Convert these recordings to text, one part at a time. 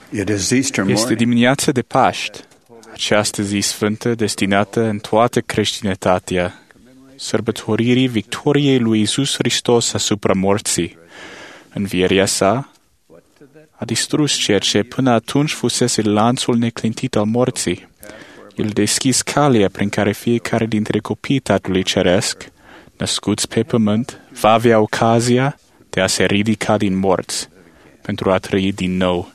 It is Easter Este morning. dimineața de Paști, această zi sfântă destinată în toată creștinătatea sărbătoririi victoriei lui Iisus Hristos asupra morții. Învierea sa a distrus ceea ce până atunci fusese lanțul neclintit al morții. El deschis calea prin care fiecare dintre copiii Tatălui Ceresc, născuți pe pământ, va avea ocazia de a se ridica din morți pentru a trăi din nou.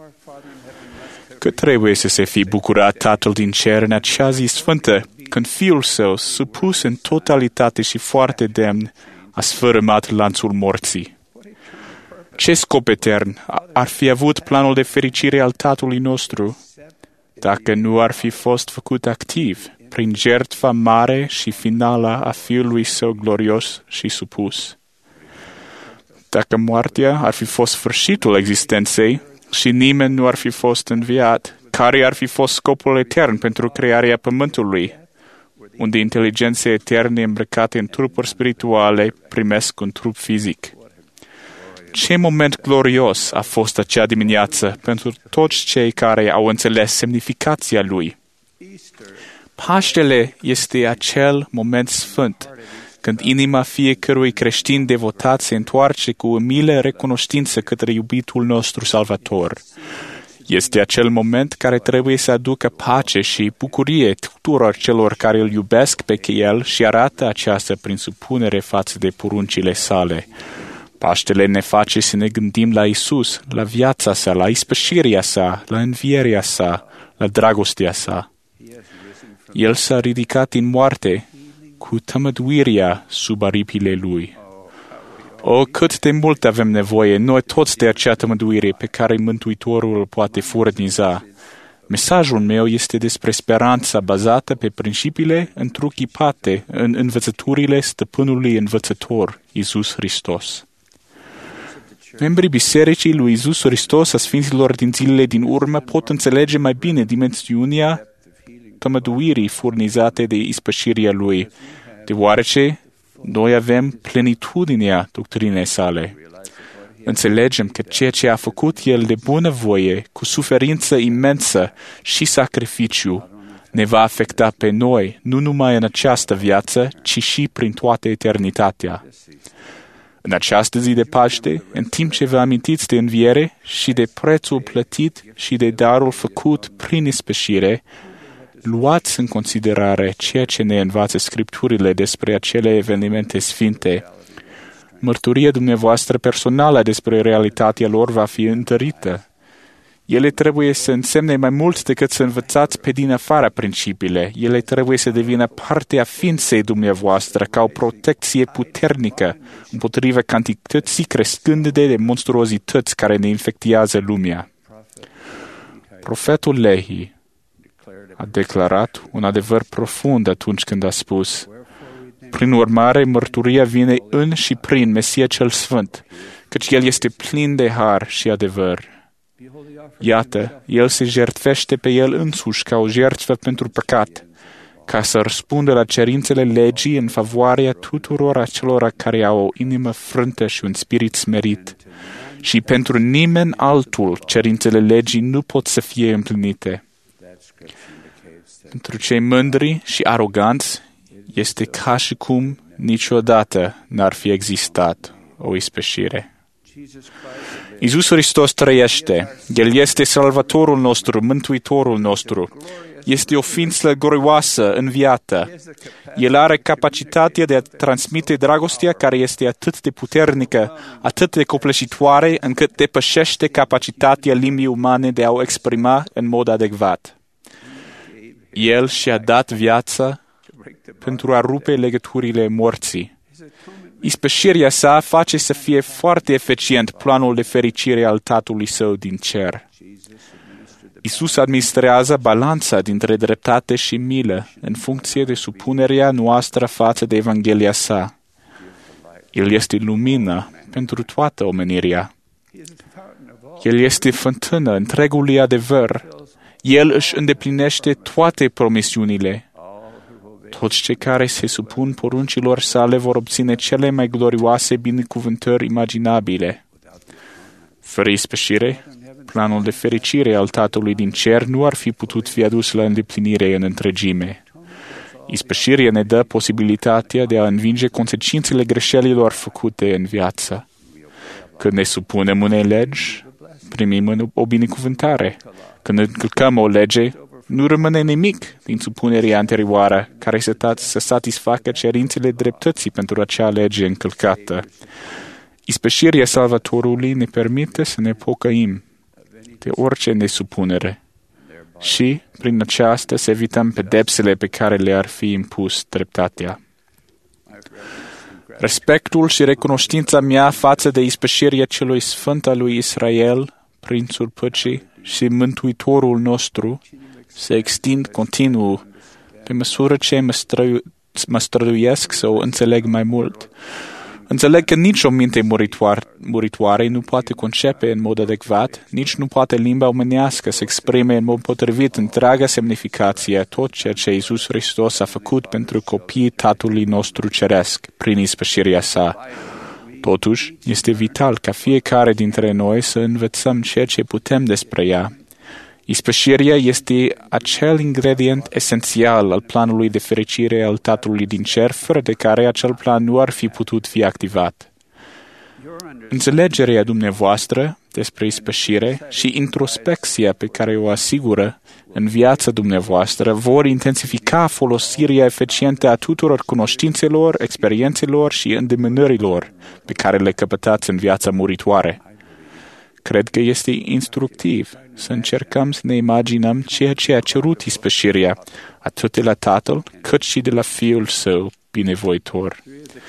Cât trebuie să se fi bucurat Tatăl din cer în acea zi sfântă, când Fiul Său, supus în totalitate și foarte demn, a sfărâmat lanțul morții. Ce scop etern ar fi avut planul de fericire al Tatălui nostru dacă nu ar fi fost făcut activ prin jertfa mare și finală a Fiului Său glorios și supus? Dacă moartea ar fi fost sfârșitul existenței și nimeni nu ar fi fost înviat, care ar fi fost scopul etern pentru crearea pământului, unde inteligențe eterne îmbrăcate în trupuri spirituale primesc un trup fizic? Ce moment glorios a fost acea dimineață pentru toți cei care au înțeles semnificația lui. Paștele este acel moment sfânt când inima fiecărui creștin devotat se întoarce cu umilă recunoștință către iubitul nostru Salvator. Este acel moment care trebuie să aducă pace și bucurie tuturor celor care îl iubesc pe El și arată aceasta prin supunere față de poruncile sale. Paștele ne face să ne gândim la Isus, la viața sa, la ispășirea sa, la învierea sa, la dragostea sa. El s-a ridicat din moarte cu tămăduirea sub aripile Lui. O, cât de mult avem nevoie noi toți de acea tămăduire pe care Mântuitorul poate furniza. Mesajul meu este despre speranța bazată pe principiile întruchipate în învățăturile stăpânului învățător, Iisus Hristos. Membrii Bisericii lui Iisus Hristos a Sfinților din zilele din urmă pot înțelege mai bine dimensiunea tămăduirii furnizate de ispășirea Lui, deoarece noi avem plenitudinea doctrinei sale. Înțelegem că ceea ce a făcut El de bunăvoie, cu suferință imensă și sacrificiu, ne va afecta pe noi, nu numai în această viață, ci și prin toată eternitatea. În această zi de Paște, în timp ce vă amintiți de înviere și de prețul plătit și de darul făcut prin ispășire, luați în considerare ceea ce ne învață Scripturile despre acele evenimente sfinte. Mărturia dumneavoastră personală despre realitatea lor va fi întărită. Ele trebuie să însemne mai mult decât să învățați pe din afară principiile. Ele trebuie să devină parte a ființei dumneavoastră ca o protecție puternică împotriva cantității crescânde de monstruozități care ne infectează lumea. Profetul Lehi a declarat un adevăr profund atunci când a spus: prin urmare, mărturia vine în și prin Mesia cel Sfânt, căci El este plin de har și adevăr. Iată, El se jertfește pe El însuși ca o jertfă pentru păcat, ca să răspundă la cerințele legii în favoarea tuturor acelora care au o inimă frântă și un spirit smerit. Și pentru nimeni altul cerințele legii nu pot să fie împlinite. Pentru cei mândri și aroganți, este ca și cum niciodată n-ar fi existat o ispășire. Iisus Hristos trăiește. El este Salvatorul nostru, Mântuitorul nostru. Este o ființă glorioasă, înviată. El are capacitatea de a transmite dragostea care este atât de puternică, atât de copleșitoare, încât depășește capacitatea limbii umane de a o exprima în mod adecvat. El și-a dat viața pentru a rupe legăturile morții. Ispășirea sa face să fie foarte eficient planul de fericire al Tatălui Său din cer. Iisus administrează balanța dintre dreptate și milă în funcție de supunerea noastră față de Evanghelia sa. El este lumina pentru toată omenirea. El este fântână întregului adevăr. El își îndeplinește toate promisiunile. Toți cei care se supun poruncilor sale vor obține cele mai glorioase binecuvântări imaginabile. Fără ispășire, planul de fericire al Tatălui din cer nu ar fi putut fi adus la îndeplinire în întregime. Ispășirea ne dă posibilitatea de a învinge consecințele greșelilor făcute în viață. Când ne supunem unei legi, primim o binecuvântare. Când încălcăm o lege, nu rămâne nimic din supunerea anterioară care să satisfacă cerințele dreptății pentru acea lege încălcată. Ispășirea Salvatorului ne permite să ne pocăim de orice nesupunere și, prin aceasta, să evităm pedepsele pe care le-ar fi impus dreptatea. Respectul și recunoștința mea față de ispășirea celui sfânt al lui Israel, Prințul Păcii și Mântuitorul nostru, se extind continuu pe măsură ce mă străduiesc să o înțeleg mai mult. Înțeleg că nici o minte muritoare nu poate concepe în mod adecvat, nici nu poate limba omenească să exprime în mod potrivit întreaga semnificație a tot ceea ce Iisus Hristos a făcut pentru copiii Tatălui nostru ceresc prin ispășirea sa. Totuși, este vital ca fiecare dintre noi să învățăm ceea ce putem despre ea. Ispășirea este acel ingredient esențial al planului de fericire al Tatălui din cer, fără de care acel plan nu ar fi putut fi activat. Înțelegerea dumneavoastră despre ispășire și introspecția pe care o asigură în viața dumneavoastră vor intensifica folosirea eficientă a tuturor cunoștințelor, experiențelor și îndemânărilor pe care le căpătați în viața muritoare. Cred că este instructiv să încercăm să ne imaginăm ceea ce a cerut ispășirea, atât de la Tatăl, cât și de la Fiul Său binevoitor.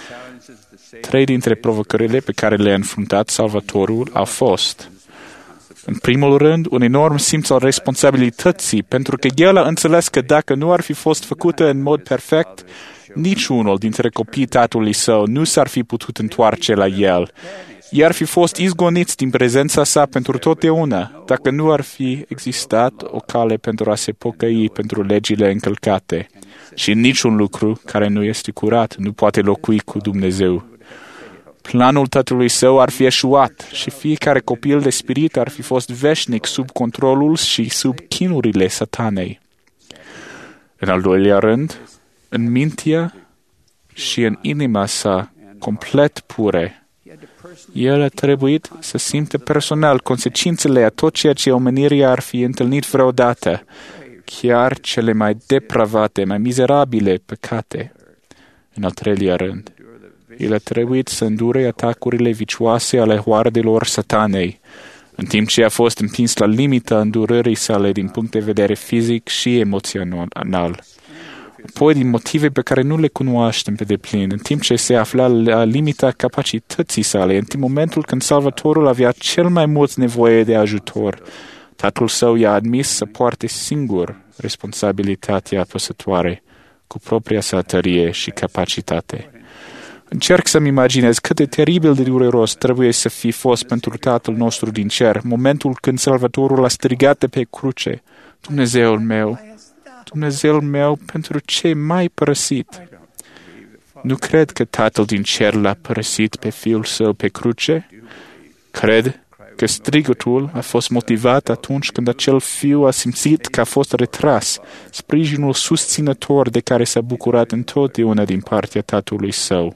3 dintre provocările pe care le-a înfruntat Salvatorul au fost: în primul rând, un enorm simț al responsabilității, pentru că El a înțeles că dacă nu ar fi fost făcută în mod perfect, niciunul dintre copiii Tatălui Său nu s-ar fi putut întoarce la El. Ei ar fi fost izgoniți din prezența sa pentru totdeauna, dacă nu ar fi existat o cale pentru a se pocăi pentru legile încălcate. Și niciun lucru care nu este curat nu poate locui cu Dumnezeu. Planul Tatălui Său ar fi eșuat și fiecare copil de spirit ar fi fost veșnic sub controlul și sub chinurile Satanei. În al doilea rând, în mintea și în inima sa complet pure, El a trebuit să simtă personal consecințele a tot ceea ce omenirea ar fi întâlnit vreodată, chiar cele mai depravate, mai mizerabile păcate. În al treilea rând, El a trebuit să îndure atacurile vicioase ale hoardelor Satanei, în timp ce a fost împins la limita îndurării sale din punct de vedere fizic și emoțional. Apoi, din motive pe care nu le cunoaștem pe deplin, în timp ce se afla la limita capacității sale, în momentul când Salvatorul avea cel mai mult nevoie de ajutor, Tatăl Său i-a admis să poarte singur responsabilitatea apăsătoare, cu propria sa tărie și capacitate. Încerc să-mi imaginez cât de teribil de dureros trebuie să fi fost pentru Tatăl nostru din cer, momentul când Salvatorul a strigat de pe cruce: Dumnezeul meu, Dumnezeul meu, pentru ce m-ai părăsit? Nu cred că Tatăl din cer l-a părăsit pe Fiul Său pe cruce. Cred că strigătul a fost motivat atunci când acel fiu a simțit că a fost retras, sprijinul susținător de care s-a bucurat întotdeauna din partea Tatălui Său.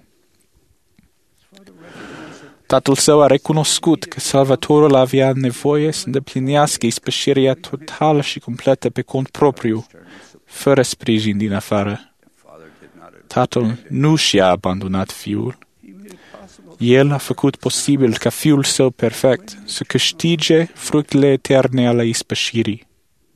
Tatăl Său a recunoscut că Salvatorul avea nevoie să îndeplinească ispășirea totală și completă pe cont propriu, fără sprijin din afară. Tatăl nu și-a abandonat Fiul. El a făcut posibil ca Fiul Său perfect să câștige fructele eterne ale ispășirii.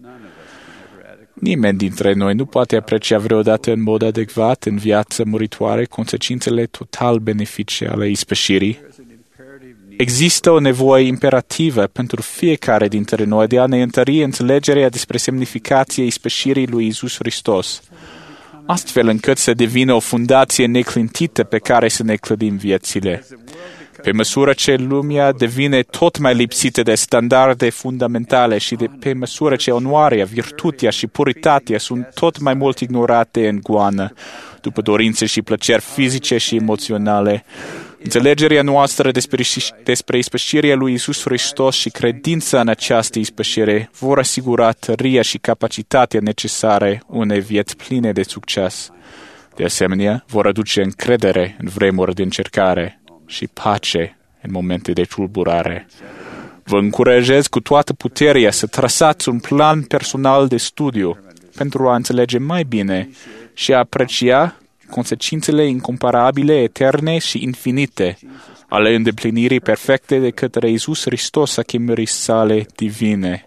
Nimeni dintre noi nu poate aprecia vreodată în mod adecvat în viața muritoare consecințele total benefice ale ispășirii. Există o nevoie imperativă pentru fiecare dintre noi de a ne întări înțelegerea despre semnificația ispășirii lui Iisus Hristos, astfel încât să devină o fundație neclintită pe care să ne clădim viețile. Pe măsură ce lumea devine tot mai lipsită de standarde fundamentale și pe măsură ce onoarea, virtutea și puritatea sunt tot mai mult ignorate în goană, după dorințe și plăceri fizice și emoționale, Înțelegerea noastră despre ispășirea lui Iisus Hristos și credința în această ispășire vor asigura tăria și capacitatea necesare unei vieți pline de succes. De asemenea, vor aduce încredere în vremuri de încercare și pace în momente de tulburare. Vă încurajez cu toată puterea să trasați un plan personal de studiu pentru a înțelege mai bine și a aprecia consecințele incomparabile, eterne și infinite ale îndeplinirii perfecte de către Iisus Hristos a chemării sale divine,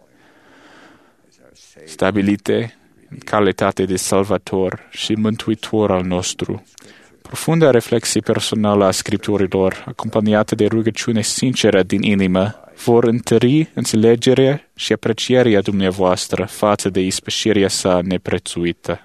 stabilite în calitate de Salvator și Mântuitor al nostru. Profunda reflexie personală a Scripturilor, acompaniată de rugăciune sinceră din inimă, vor întări înțelegerea și aprecierea dumneavoastră față de ispășirea sa neprețuită.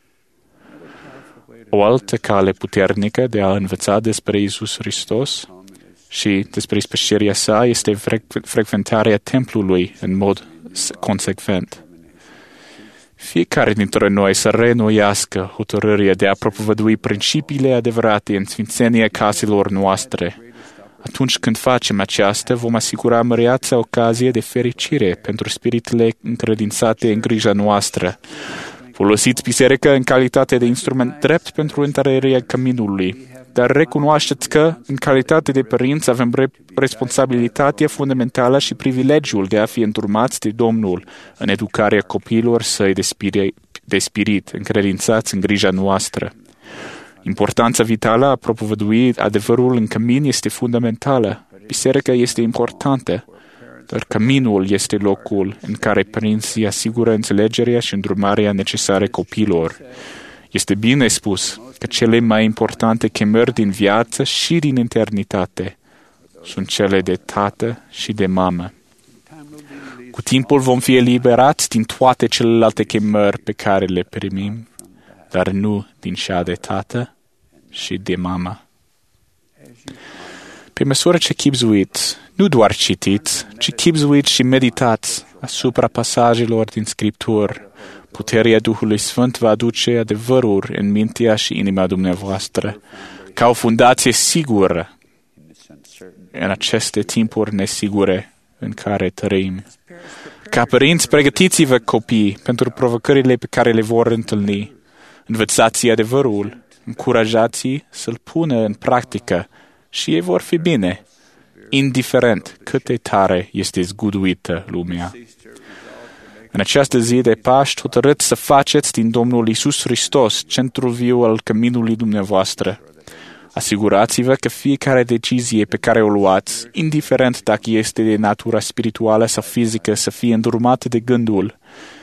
O altă cale puternică de a învăța despre Iisus Hristos și despre ispășirea sa este frecventarea templului în mod consecvent. Fiecare dintre noi să reînnoiască hotărârea de a propovădui principiile adevărate în sfințenia caselor noastre. Atunci când facem aceasta, vom asigura măreața ocazie de fericire pentru spiritele încredințate în grija noastră. Folosiți biserica în calitate de instrument drept pentru întărirea căminului, dar recunoașteți că, în calitate de părinți, avem responsabilitatea fundamentală și privilegiul de a fi înturmați de Domnul în educarea copiilor săi de spirit, încredințați în grija noastră. Importanța vitală a propovădui adevărul în cămin este fundamentală. Biserica este importantă, dar căminul este locul în care părinții asigură înțelegerea și îndrumarea necesare copiilor. Este bine spus că cele mai importante chemări din viață și din eternitate sunt cele de tată și de mamă. Cu timpul vom fi eliberați din toate celelalte chemări pe care le primim, dar nu din cea de tată și de mamă. Pe măsură ce chibzuiți, nu doar citiți, ci chibzuiți și meditați asupra pasajelor din Scripturi, puterea Duhului Sfânt va aduce adevărul în mintea și inima dumneavoastră, ca o fundație sigură în aceste timpuri nesigure în care trăim. Ca părinți, pregătiți-vă copii pentru provocările pe care le vor întâlni. Învățați adevărul, încurajați-i să-l pună în practică și ei vor fi bine, indiferent cât de tare este zguduită lumea. În această zi de Paști, hotărâți să faceți din Domnul Iisus Hristos centrul viu al căminului dumneavoastră. Asigurați-vă că fiecare decizie pe care o luați, indiferent dacă este de natură spirituală sau fizică, să fie îndrumată de gândul: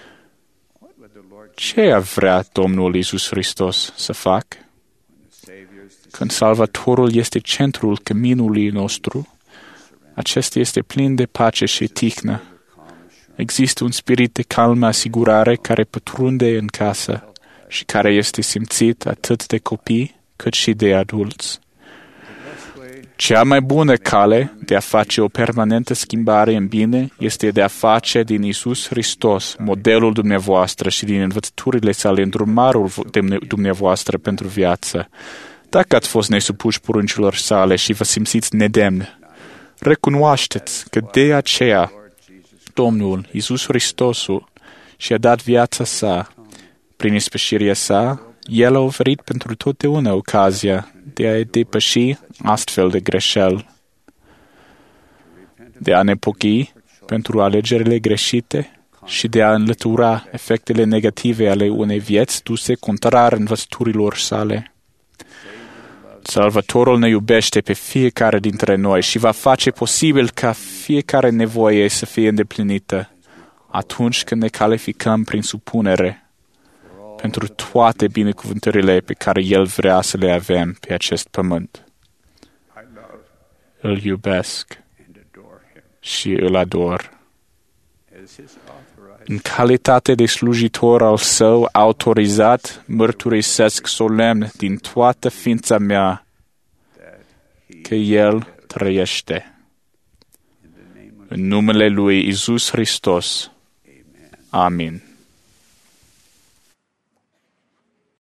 ce ar vrea Domnul Iisus Hristos să fac? Când Salvatorul este centrul căminului nostru, acesta este plin de pace și tihnă. Există un spirit de calmă asigurare care pătrunde în casă și care este simțit atât de copii cât și de adulți. Cea mai bună cale de a face o permanentă schimbare în bine este de a face din Iisus Hristos modelul dumneavoastră și din învățăturile sale îndrumarul dumneavoastră pentru viață. Dacă ați fost nesupuși poruncilor sale și vă simțiți nedemni, recunoașteți că de aceea Domnul Iisus Hristosul și-a dat viața sa. Prin ispășirea sa, El a oferit pentru totdeauna ocazia de a depăși astfel de greșeli, de a ne pocăi pentru alegerile greșite și de a înlătura efectele negative ale unei vieți duse contrar învățăturilor sale. Salvatorul ne iubește pe fiecare dintre noi și va face posibil ca fiecare nevoie să fie îndeplinită atunci când ne calificăm prin supunere pentru toate binecuvântările pe care El vrea să le avem pe acest pământ. Îl iubesc și îl ador. În calitate de slujitor al Său autorizat, mărturisesc solemn din toată ființa mea că El trăiește. În numele Lui Iisus Hristos. Amin.